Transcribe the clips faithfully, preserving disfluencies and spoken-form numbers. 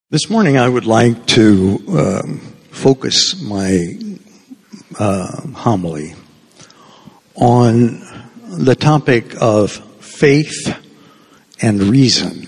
This morning I would like to um, focus my uh, homily on the topic of faith and reason,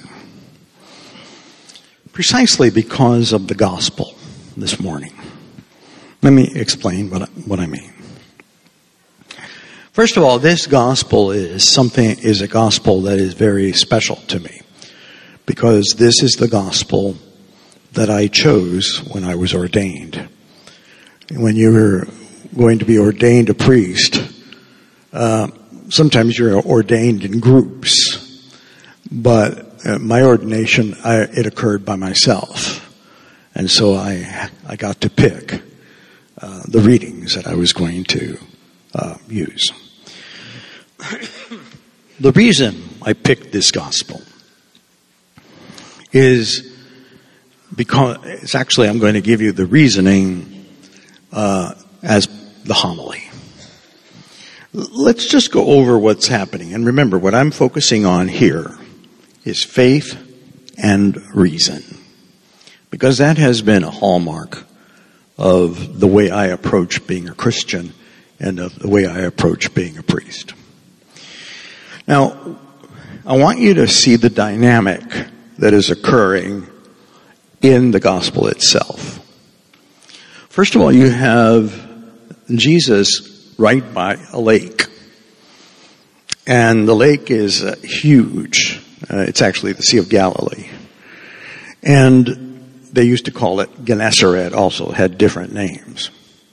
precisely because of the gospel this morning. Let me explain what I, what I mean. First of all, this gospel is something is a gospel that is very special to me, because this is the gospel that I chose when I was ordained. When you're going to be ordained a priest, uh, sometimes you're ordained in groups, but uh, my ordination, I, it occurred by myself. And so I, I got to pick uh, the readings that I was going to uh, use. The reason I picked this gospel is because it's actually, I'm going to give you the reasoning uh, as the homily. Let's just go over what's happening. And remember, what I'm focusing on here is faith and reason, because that has been a hallmark of the way I approach being a Christian and of the way I approach being a priest. Now, I want you to see the dynamic that is occurring in the gospel itself. First of all, you have Jesus right by a lake. And the lake is uh, huge. Uh, it's actually the Sea of Galilee. And they used to call it Gennesaret, also had different names.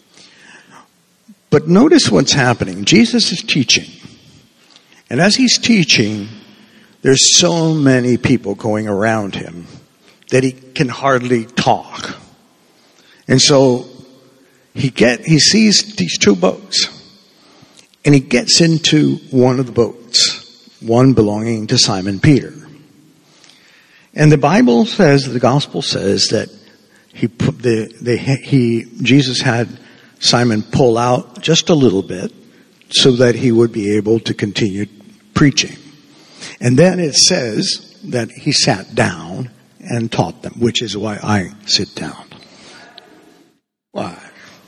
But notice what's happening. Jesus is teaching. And as he's teaching, there's so many people going around him that he can hardly talk. And so he get he sees these two boats, and he gets into one of the boats, one belonging to Simon Peter. And the Bible says, the gospel says that he put the, the he Jesus had Simon pull out just a little bit so that he would be able to continue preaching. And then it says that he sat down and taught them, which is why I sit down. Why?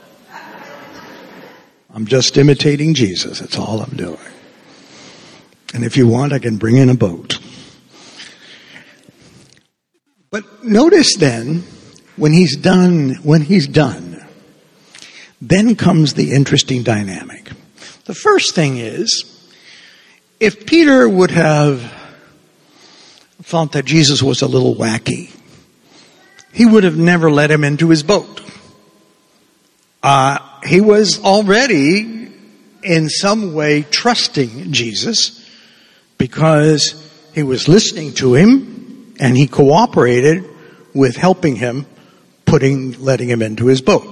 I'm just imitating Jesus. That's all I'm doing. And if you want, I can bring in a boat. But notice then, when he's done, when he's done, then comes the interesting dynamic. The first thing is, if Peter would have thought that Jesus was a little wacky, he would have never let him into his boat. Uh, he was already in some way trusting Jesus because he was listening to him and he cooperated with helping him, putting, letting him into his boat.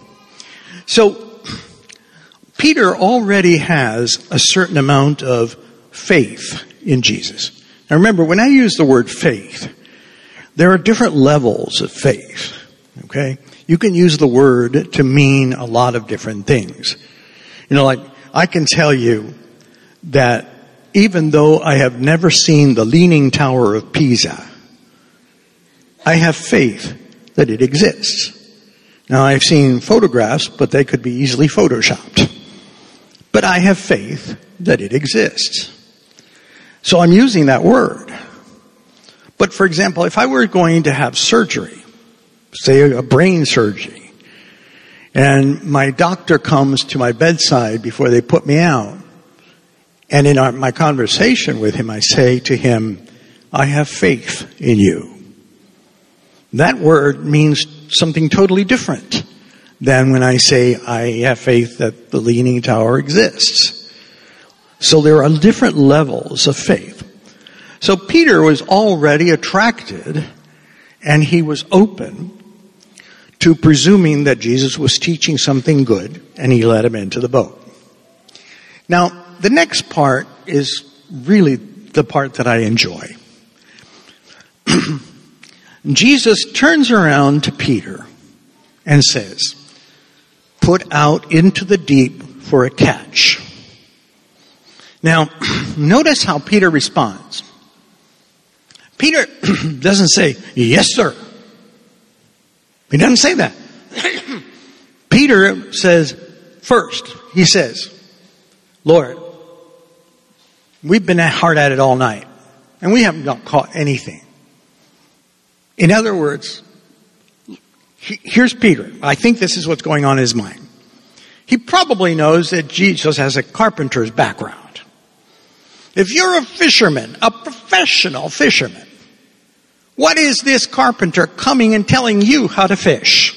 So Peter already has a certain amount of faith in Jesus. Now remember, when I use the word faith, there are different levels of faith, okay? You can use the word to mean a lot of different things. You know, like, I can tell you that even though I have never seen the Leaning Tower of Pisa, I have faith that it exists. Now, I've seen photographs, but they could be easily photoshopped. But I have faith that it exists. So I'm using that word. But for example, if I were going to have surgery, say a brain surgery, and my doctor comes to my bedside before they put me out, and in our, my conversation with him, I say to him, I have faith in you. That word means something totally different than when I say I have faith that the Leaning Tower exists. So there are different levels of faith. So Peter was already attracted, and he was open to presuming that Jesus was teaching something good, and he let him into the boat. Now, the next part is really the part that I enjoy. Jesus turns around to Peter and says, "Put out into the deep for a catch." Now, notice how Peter responds. Peter doesn't say, "Yes, sir." He doesn't say that. Peter says, first, he says, Lord, we've been hard at it all night, and we haven't got caught anything. In other words, he, here's Peter. I think this is what's going on in his mind. He probably knows that Jesus has a carpenter's background. If you're a fisherman, a professional fisherman, what is this carpenter coming and telling you how to fish?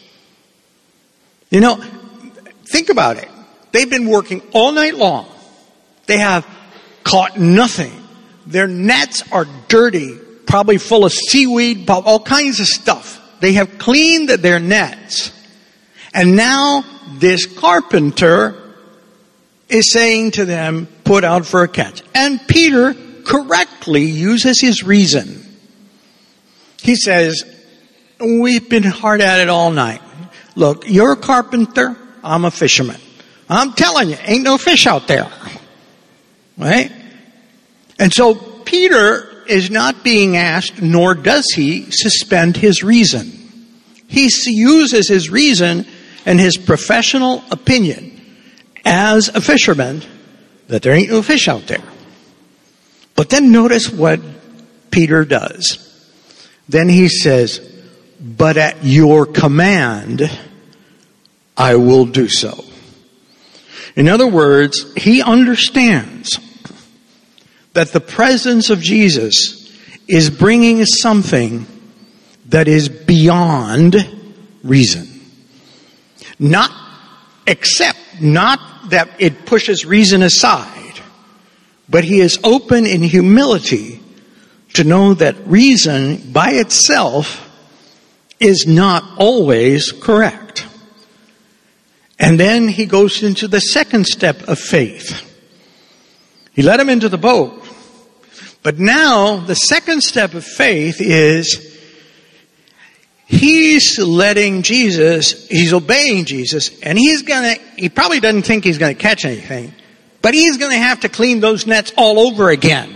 You know, think about it. They've been working all night long. They have caught nothing. Their nets are dirty, probably full of seaweed, all kinds of stuff. They have cleaned their nets. And now this carpenter is saying to them, put out for a catch. And Peter correctly uses his reason. He says, we've been hard at it all night. Look, you're a carpenter, I'm a fisherman. I'm telling you, ain't no fish out there. Right? And so Peter is not being asked, nor does he suspend his reason. He uses his reason and his professional opinion as a fisherman that there ain't no fish out there. But then notice what Peter does. Then he says, but at your command, I will do so. In other words, he understands that the presence of Jesus is bringing something that is beyond reason. Not except, not that it pushes reason aside, but he is open in humility to know that reason by itself is not always correct. And then he goes into the second step of faith. He let him into the boat. But now the second step of faith is he's letting Jesus, he's obeying Jesus, and he's gonna, he probably doesn't think he's gonna catch anything, but he's gonna have to clean those nets all over again.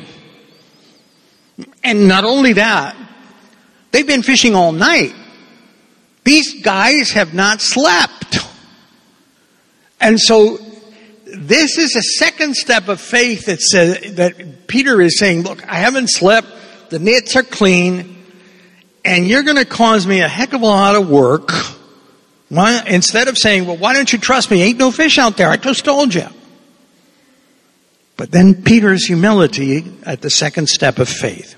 And not only that, they've been fishing all night. These guys have not slept. And so this is a second step of faith that says, that Peter is saying, look, I haven't slept, the nets are clean, and you're going to cause me a heck of a lot of work. Why, instead of saying, well, why don't you trust me? Ain't no fish out there. I just told you. But then Peter's humility at the second step of faith.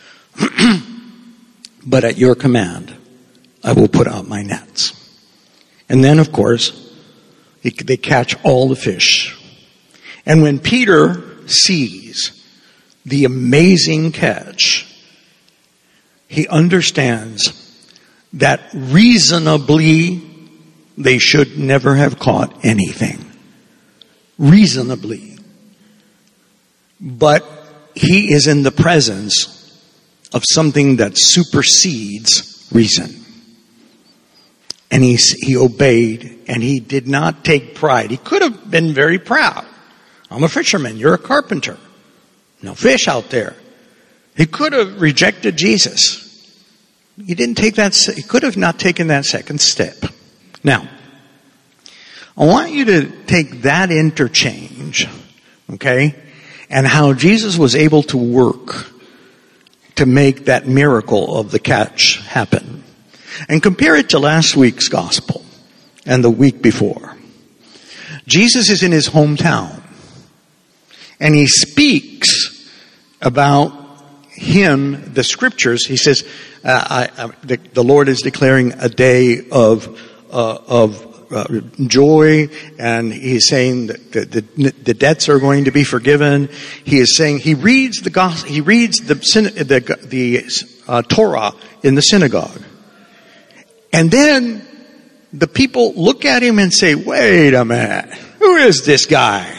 But at your command, I will put out my nets. And then, of course, they catch all the fish. And when Peter sees the amazing catch, he understands that reasonably they should never have caught anything. Reasonably. But he is in the presence of something that supersedes reason. And he, he obeyed, and he did not take pride. He could have been very proud. I'm a fisherman, you're a carpenter. No fish out there. He could have rejected Jesus. He didn't take that, he could have not taken that second step. Now, I want you to take that interchange, okay, and how Jesus was able to work to make that miracle of the catch happen. And compare it to last week's gospel and the week before. Jesus is in his hometown, and he speaks about him, the scriptures. He says, uh, I, I, the, the Lord is declaring a day of uh, of uh, joy, and he's saying that the, the, the debts are going to be forgiven. He is saying he reads the gospel, he reads the the, the uh, Torah in the synagogue. And then the people look at him and say, wait a minute, who is this guy?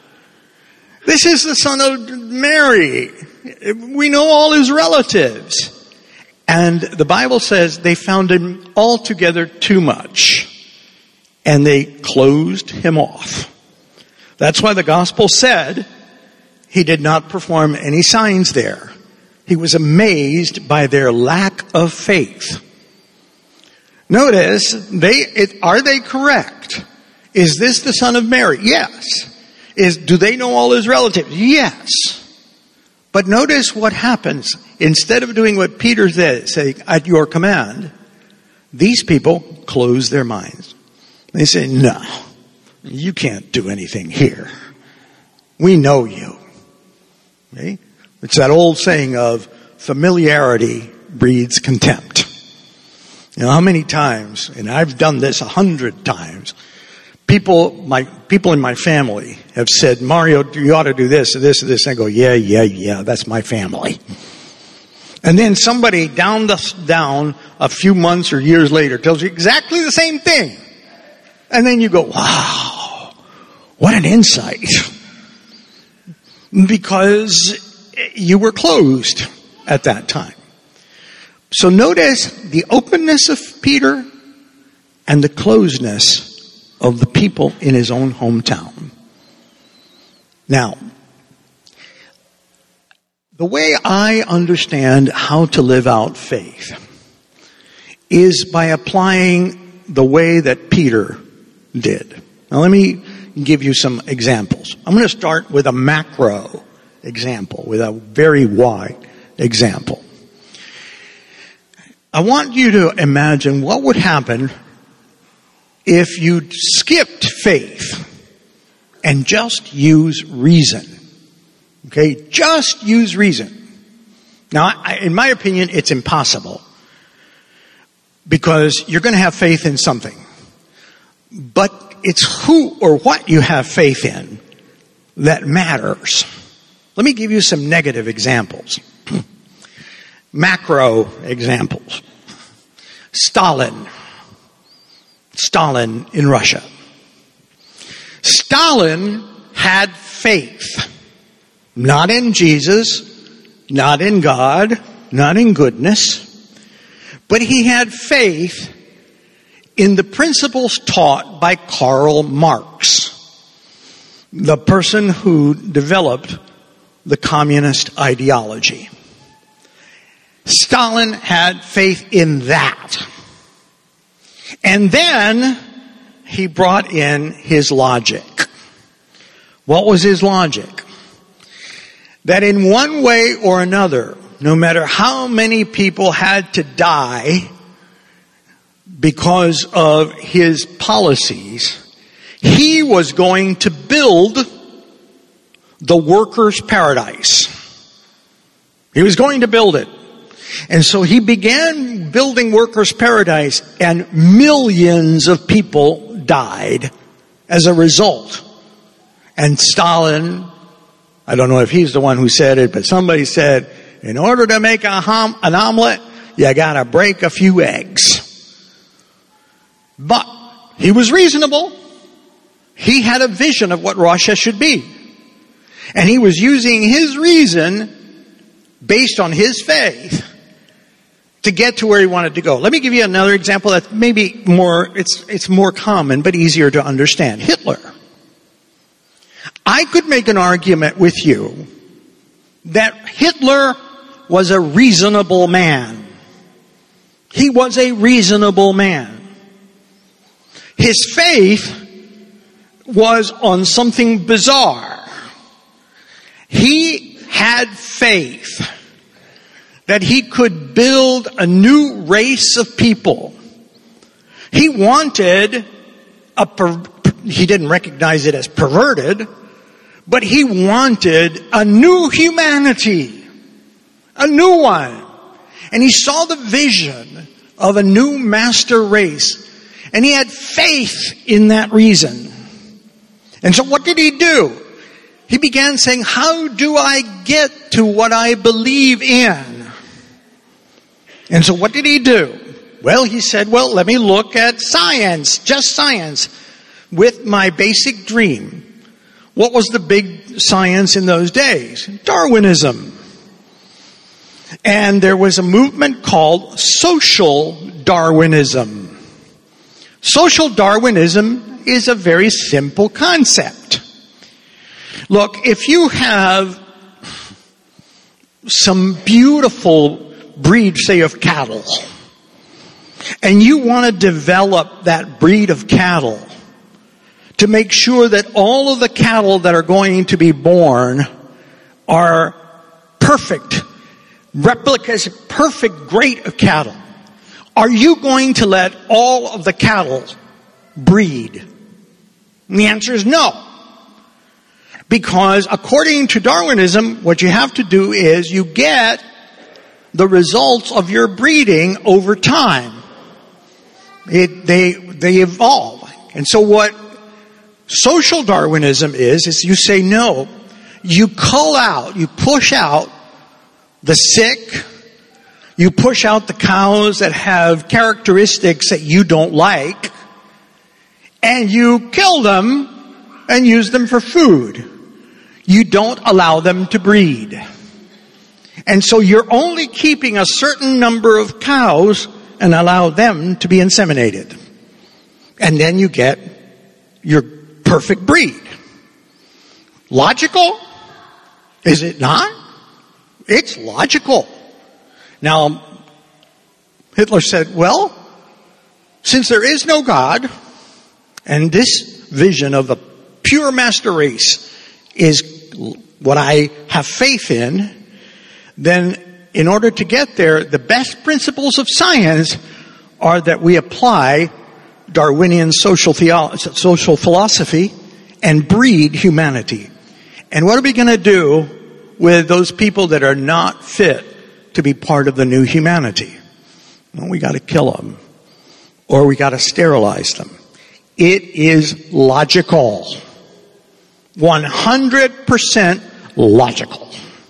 This is the son of Mary. We know all his relatives. And the Bible says they found him altogether too much. And they closed him off. That's why the gospel said he did not perform any signs there. He was amazed by their lack of faith. Notice, they, it, are they correct? Is this the son of Mary? Yes. Is, do they know all his relatives? Yes. But notice what happens. Instead of doing what Peter said, saying, at your command, these people close their minds. They say, no, you can't do anything here. We know you. Okay? It's that old saying of familiarity breeds contempt. You know, how many times, and I've done this a hundred times, people, my, people in my family have said, Mario, you ought to do this or this or this. And I go, yeah, yeah, yeah, that's my family. And then somebody down the, down a few months or years later tells you exactly the same thing. And then you go, wow, what an insight. Because you were closed at that time. So notice the openness of Peter and the closedness of the people in his own hometown. Now, the way I understand how to live out faith is by applying the way that Peter did. Now let me give you some examples. I'm going to start with a macro example, with a very wide example. I want you to imagine what would happen if you skipped faith and just use reason. Okay, just use reason. Now, I, in my opinion, it's impossible because you're going to have faith in something. But it's who or what you have faith in that matters. Let me give you some negative examples. Macro examples. Stalin. Stalin in Russia. Stalin had faith. Not in Jesus, not in God, not in goodness, but he had faith in the principles taught by Karl Marx, the person who developed the communist ideology. Stalin had faith in that. And then he brought in his logic. What was his logic? That in one way or another, no matter how many people had to die because of his policies, he was going to build the workers' paradise. He was going to build it. And so he began building workers' paradise, and millions of people died as a result. And Stalin, I don't know if he's the one who said it, but somebody said, in order to make a hom- an omelet, you gotta break a few eggs. But he was reasonable. He had a vision of what Russia should be. And he was using his reason, based on his faith, to get to where he wanted to go. Let me give you another example that's maybe more, it's, it's more common, but easier to understand. Hitler. I could make an argument with you that Hitler was a reasonable man. He was a reasonable man. His faith was on something bizarre. He had faith that he could build a new race of people. He wanted a, per, he didn't recognize it as perverted, but he wanted a new humanity, a new one. And he saw the vision of a new master race, and he had faith in that reason. And so what did he do? He began saying, how do I get to what I believe in? And so what did he do? Well, he said, well, let me look at science, just science, with my basic dream. What was the big science in those days? Darwinism. And there was a movement called social Darwinism. Social Darwinism is a very simple concept. Look, if you have some beautiful breed, say, of cattle, and you want to develop that breed of cattle to make sure that all of the cattle that are going to be born are perfect replicas, perfect great of cattle, are you going to let all of the cattle breed? And the answer is no. Because according to Darwinism, what you have to do is you get the results of your breeding over time. It, they, they evolve. And so what social Darwinism is, is you say no. You cull out, you push out the sick, you push out the cows that have characteristics that you don't like, and you kill them and use them for food. You don't allow them to breed. And so you're only keeping a certain number of cows and allow them to be inseminated. And then you get your perfect breed. Logical? Is it not? It's logical. Now, Hitler said, well, since there is no God, and this vision of a pure master race is what I have faith in, then in order to get there, the best principles of science are that we apply Darwinian social, theo- social philosophy and breed humanity. And what are we going to do with those people that are not fit to be part of the new humanity? Well, we got to kill them, or we got to sterilize them. It is logical. one hundred percent logical.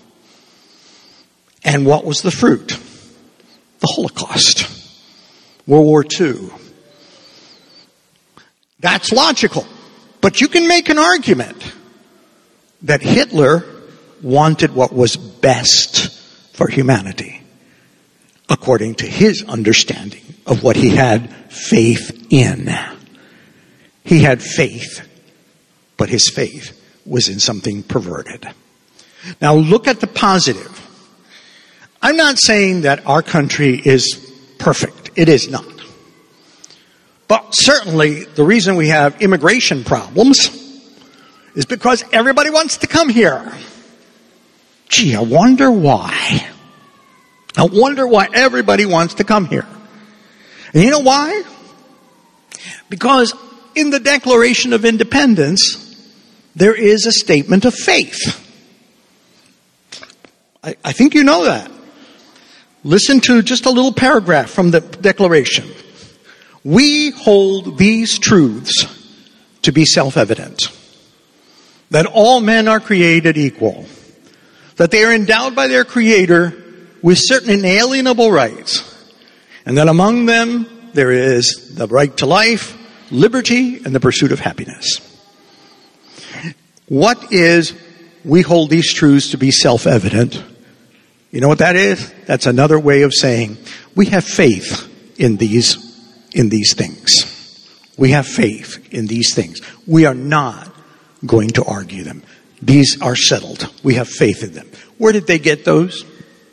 And what was the fruit? The Holocaust. World War Two. That's logical. But you can make an argument that Hitler wanted what was best for humanity, according to his understanding of what he had faith in. He had faith, but his faith was in something perverted. Now look at the positive. I'm not saying that our country is perfect. It is not. But certainly the reason we have immigration problems is because everybody wants to come here. Gee, I wonder why. I wonder why everybody wants to come here. And you know why? Because in the Declaration of Independence, there is a statement of faith. I, I think you know that. Listen to just a little paragraph from the Declaration. We hold these truths to be self-evident. That all men are created equal. That they are endowed by their Creator with certain inalienable rights. And that among them there is the right to life, liberty, and the pursuit of happiness. What is, we hold these truths to be self-evident? You know what that is? That's another way of saying we have faith in these, in these things. We have faith in these things. We are not going to argue them. These are settled. We have faith in them. Where did they get those?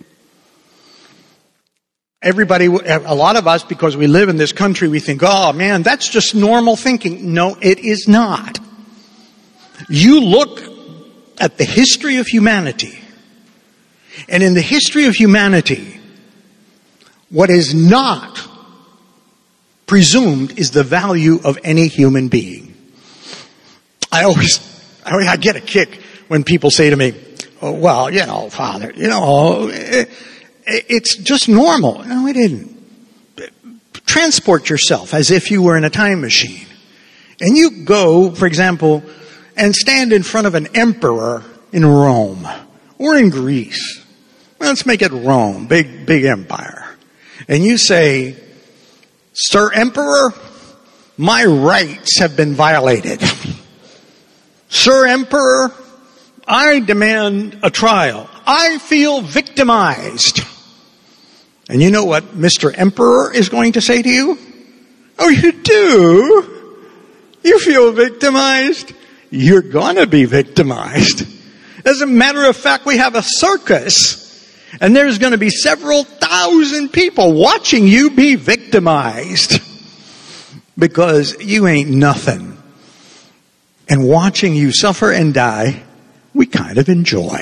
Everybody, a lot of us, because we live in this country, we think, oh man, that's just normal thinking. No, it is not. You look at the history of humanity, and in the history of humanity, what is not presumed is the value of any human being. I always, I, always, I get a kick when people say to me, oh, well, you know, Father, you know, it, it's just normal. No, it isn't. Transport yourself as if you were in a time machine. And you go, for example, and stand in front of an emperor in Rome or in Greece. Well, let's make it Rome, big, big empire. And you say, Sir Emperor, my rights have been violated. Sir Emperor, I demand a trial. I feel victimized. And you know what Mister Emperor is going to say to you? Oh, you do? You feel victimized? You're gonna be victimized. As a matter of fact, we have a circus. And there's going to be several thousand people watching you be victimized because you ain't nothing. And watching you suffer and die, we kind of enjoy.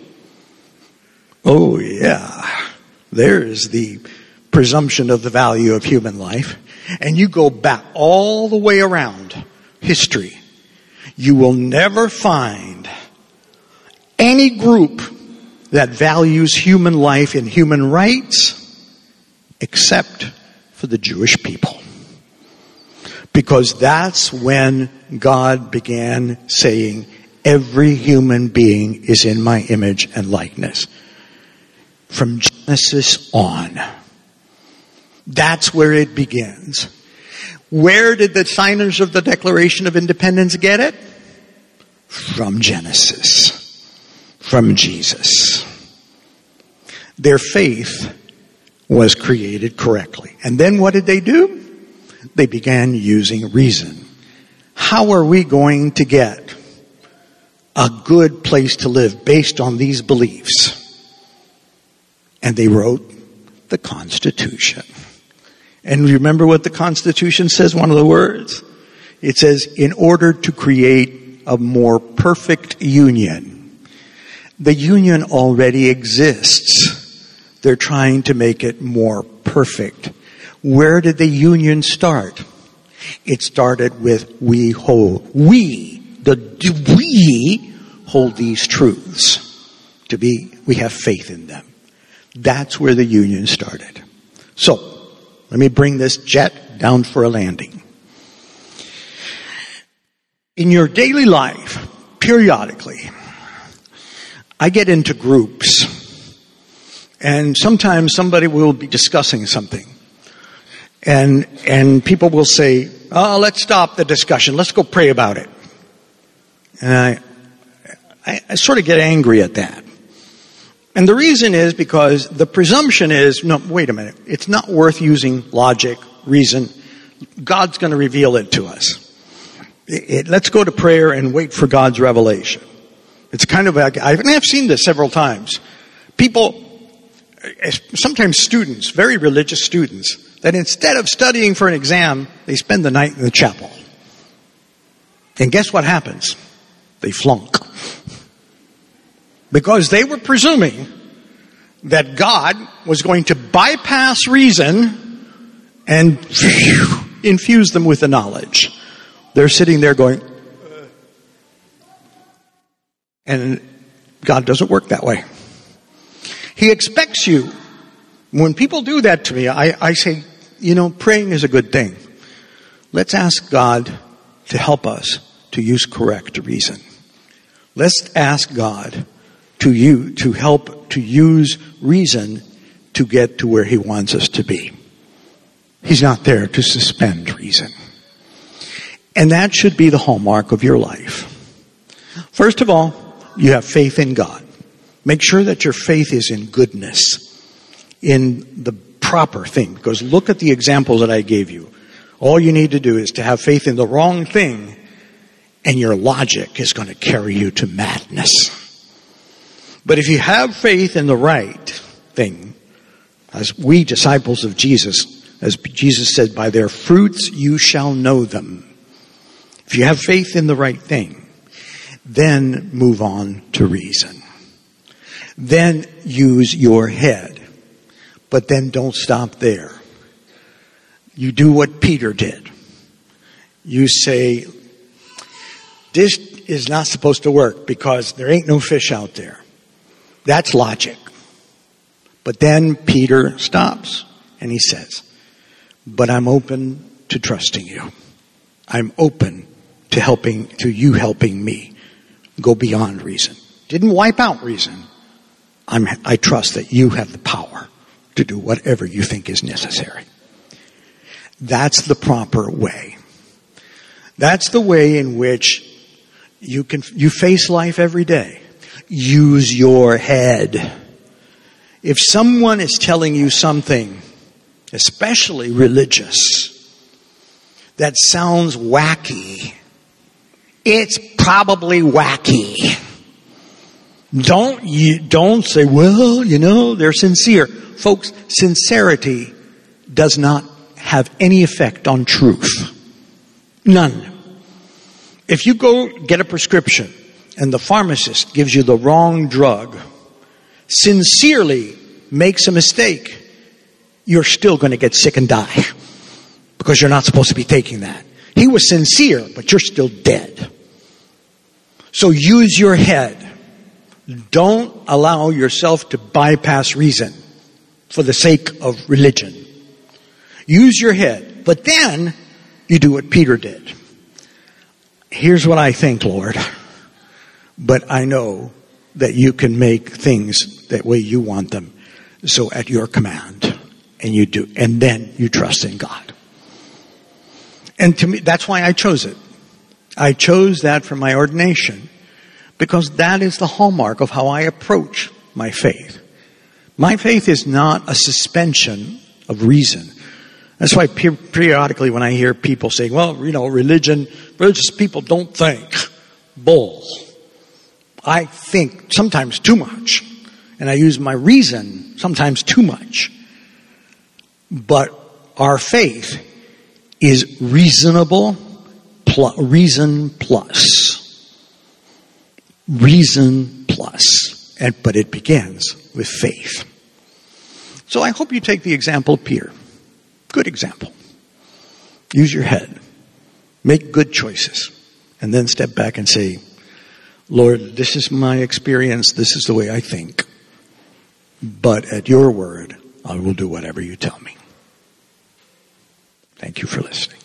Oh yeah, there's the presumption of the value of human life. And you go back all the way around history, you will never find any group that values human life and human rights except for the Jewish people. Because that's when God began saying, every human being is in my image and likeness. From Genesis on. That's where it begins. Where did the signers of the Declaration of Independence get it? From Genesis. From Jesus. Their faith was created correctly. And then what did they do? They began using reason. How are we going to get a good place to live based on these beliefs? And they wrote the Constitution. And remember what the Constitution says, one of the words? It says, in order to create a more perfect union. The union already exists. They're trying to make it more perfect. Where did the union start? It started with we hold. We, the we hold these truths to be, we have faith in them. That's where the union started. So, let me bring this jet down for a landing. In your daily life, periodically, I get into groups, and sometimes somebody will be discussing something, and and people will say, "Oh, let's stop the discussion. Let's go pray about it." And I, I, I sort of get angry at that. And the reason is because the presumption is, no, wait a minute, it's not worth using logic, reason. God's going to reveal it to us. It, it, let's go to prayer and wait for God's revelation. It's kind of like, I've, I've seen this several times. People, sometimes students, very religious students, that instead of studying for an exam, they spend the night in the chapel. And guess what happens? They flunk. Because they were presuming that God was going to bypass reason and phew, infuse them with the knowledge. They're sitting there going, uh, and God doesn't work that way. He expects you. When people do that to me, I, I say, you know, praying is a good thing. Let's ask God to help us to use correct reason. Let's ask God to you, to help to use reason to get to where He wants us to be. He's not there to suspend reason. And that should be the hallmark of your life. First of all, you have faith in God. Make sure that your faith is in goodness, in the proper thing. Because look at the examples that I gave you. All you need to do is to have faith in the wrong thing, and your logic is going to carry you to madness. But if you have faith in the right thing, as we disciples of Jesus, as Jesus said, by their fruits you shall know them. If you have faith in the right thing, then move on to reason. Then use your head. But then don't stop there. You do what Peter did. You say, this is not supposed to work because there ain't no fish out there. That's logic. But then Peter stops and he says, but I'm open to trusting you. I'm open to helping, to you helping me go beyond reason. Didn't wipe out reason. I'm, I trust that you have the power to do whatever you think is necessary. That's the proper way. That's the way in which you can, you face life every day. Use your head. If someone is telling you something, especially religious, that sounds wacky, it's probably wacky. Don't you, don't say, well, you know, they're sincere. Folks, sincerity does not have any effect on truth. None. If you go get a prescription and the pharmacist gives you the wrong drug, sincerely makes a mistake, you're still going to get sick and die because you're not supposed to be taking that. He was sincere, but you're still dead. So use your head. Don't allow yourself to bypass reason for the sake of religion. Use your head, but then you do what Peter did. Here's what I think, Lord, but I know that you can make things that way you want them. So at your command, and you do, and then you trust in God. And to me, that's why I chose it. I chose that for my ordination because that is the hallmark of how I approach my faith. My faith is not a suspension of reason. That's why periodically when I hear people saying, well, you know, religion, religious people don't think. Bull. I think sometimes too much. And I use my reason sometimes too much. But our faith is reasonable, plus, reason plus. Reason plus. And, but it begins with faith. So I hope you take the example of Peter. Good example. Use your head. Make good choices. And then step back and say, Lord, this is my experience. This is the way I think. But at your word, I will do whatever you tell me. Thank you for listening.